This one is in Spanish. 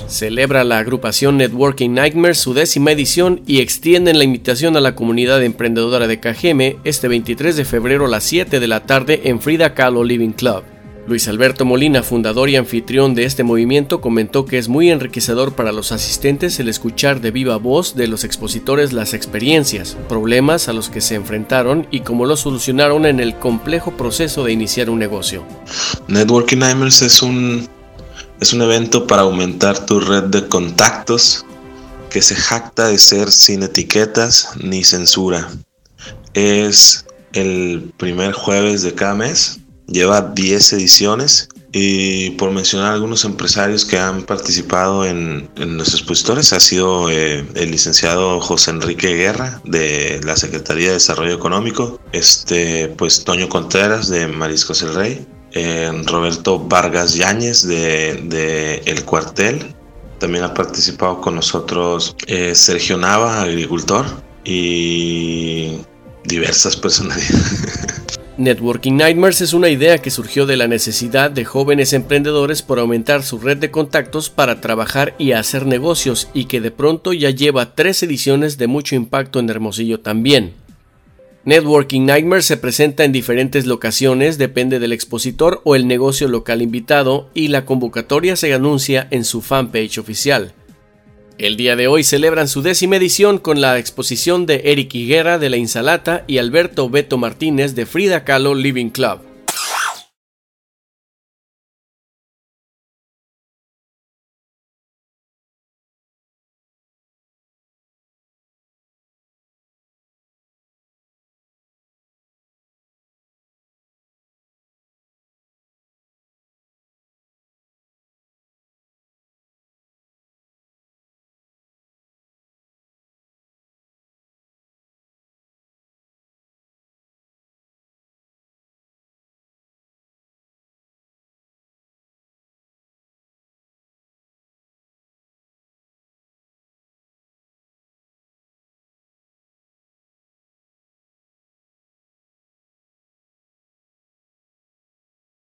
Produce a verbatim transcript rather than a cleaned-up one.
Celebra la agrupación Networking Nightmares su décima edición y extienden la invitación a la comunidad emprendedora de Cajeme este veintitrés de febrero a las siete de la tarde en Frida Kahlo Living Club. Luis Alberto Molina, fundador y anfitrión de este movimiento, comentó que es muy enriquecedor para los asistentes el escuchar de viva voz de los expositores las experiencias, problemas a los que se enfrentaron y cómo los solucionaron en el complejo proceso de iniciar un negocio. Networking Nightmares es un, es un evento para aumentar tu red de contactos que se jacta de ser sin etiquetas ni censura. Es el primer jueves de cada mes. Lleva diez ediciones y por mencionar algunos empresarios que han participado en, en los expositores ha sido eh, el licenciado José Enrique Guerra de la Secretaría de Desarrollo Económico, este, pues Toño Contreras de Mariscos El Rey, eh, Roberto Vargas Yáñez de, de El Cuartel, también ha participado con nosotros eh, Sergio Nava, agricultor, y diversas personalidades. Networking Nightmares es una idea que surgió de la necesidad de jóvenes emprendedores por aumentar su red de contactos para trabajar y hacer negocios y que de pronto ya lleva tres ediciones de mucho impacto en Hermosillo también. Networking Nightmares se presenta en diferentes locaciones, depende del expositor o el negocio local invitado y la convocatoria se anuncia en su fanpage oficial. El día de hoy celebran su décima edición con la exposición de Eric Higuera de La Insalata y Alberto Beto Martínez de Frida Kahlo Living Club.